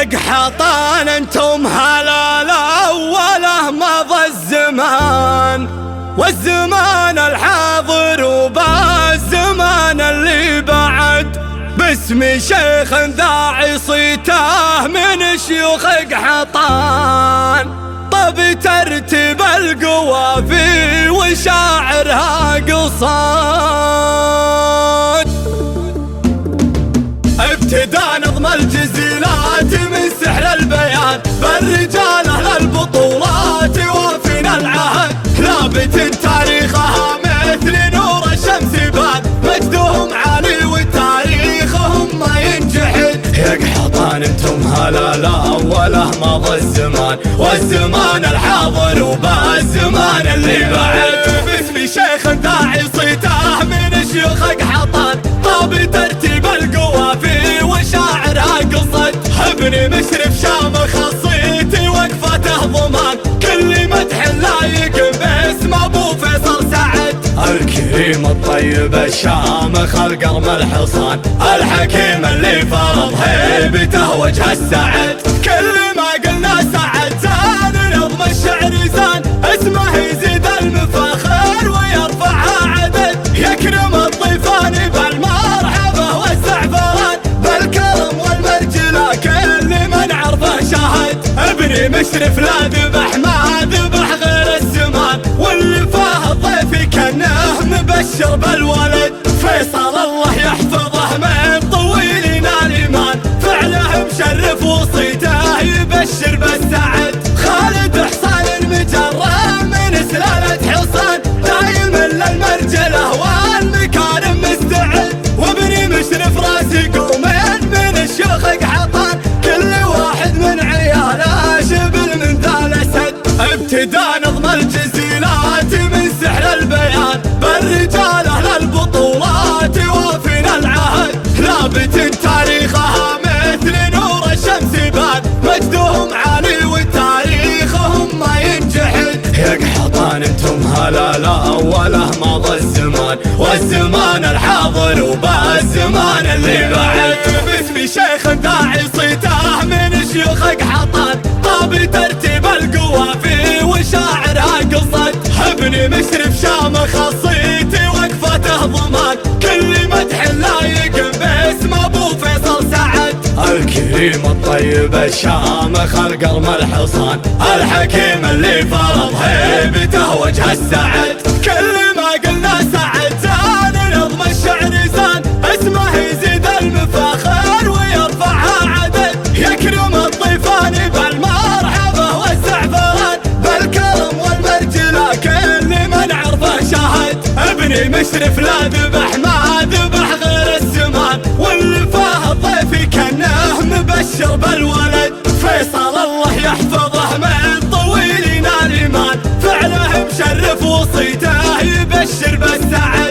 يا قحطان انتم هلال اوله مضى الزمان، والزمان الحاضر وبالزمان اللي بعد، باسم شيخ ذاعي صيته من شيوخ قحطان. طب ترتب القوافي وشاعرها قصاد، ابتدى نظم الجزيلات من سحر البيان، بالرجال اهل البطولات وافينا العهد، ثابت تاريخها مثل نور الشمس بان، مجدهم عالي وتاريخهم ما ينجحد. يا قحطان انتم هلال اوله مضى الزمان، والزمان الحاضر وبالزمان اللي بعد، باسم شيخ ذاعي صيته من شيوخ قحطان. طاب ترتيب القوافي وشاعرها قصد، ابن مشرف شامخ الصيتي وقفته ضمان، كل مدح لايق باسم ابو فيصل سعد. الكريم الطيب الشامخ القرم الحصان، الحكيم اللي فرض هيبته وجه السعد. كل ما قلنا سعد زان نظم الشعر زان، اسمه يزيد المفاخر ويرفعها عدد، يكرم الضيفان بالمرحبا والزعفران، بالكرم والمرجلة كل من عرفه شاهد. ابني مشرف لا ذبح ما ذبح غير الزمان، واللي فاه الضيف كانه مبشر بالولد. فيصل الله يحفظه من طويلنا الايمان، فعله مشرف وصيته يبشر بالسعد. خالد حصان المجرة من سلالة حصان، دايم للمرجلة والمكارم مستعد، وابني مشرف راسي قومين من الشيوخ قحطان، كل واحد من عياله شبل من ذا الاسد. ابتدى نظم الجزيلات من سحر البيان، بالرجال اهل البطولات وافينا العهد، ثابت تاريخها مثل نور الشمس بان، مجدهم عالي وتاريخهم ما ينجحد. يا قحطان انتم هلال اوله مضى الزمان، والزمان الحاضر وبالزمان اللي بعد، باسم شيخ ذاعي صيته من شيوخ قحطان. طاب ترتيب القوافي وشاعرها قصد، ابن مشرف شامخ الصيتي وقفته ضمان، كل مدح لايق باسم ابو فيصل سعد. الكريم الطيب الشامخ القرم الحصان، الحكيم اللي فرض هيبته وجه السعد. كل ما قلنا سعد زان نظم الشعر زان، اسمه يزيد المفاخر ويرفعها عدد، يكرم الضيفان بالمرحبا والزعفران، بالكرم والمرجلة كل من عرفه شاهد. ابني مشرف لا ذبح ما ذبح غير الزمان، واللي فاه الضيف كانه مبشر بالولد. فيصل الله يحفظه من طويلنا الايمان، فعله مشرف وصيته يبشر بالسعد.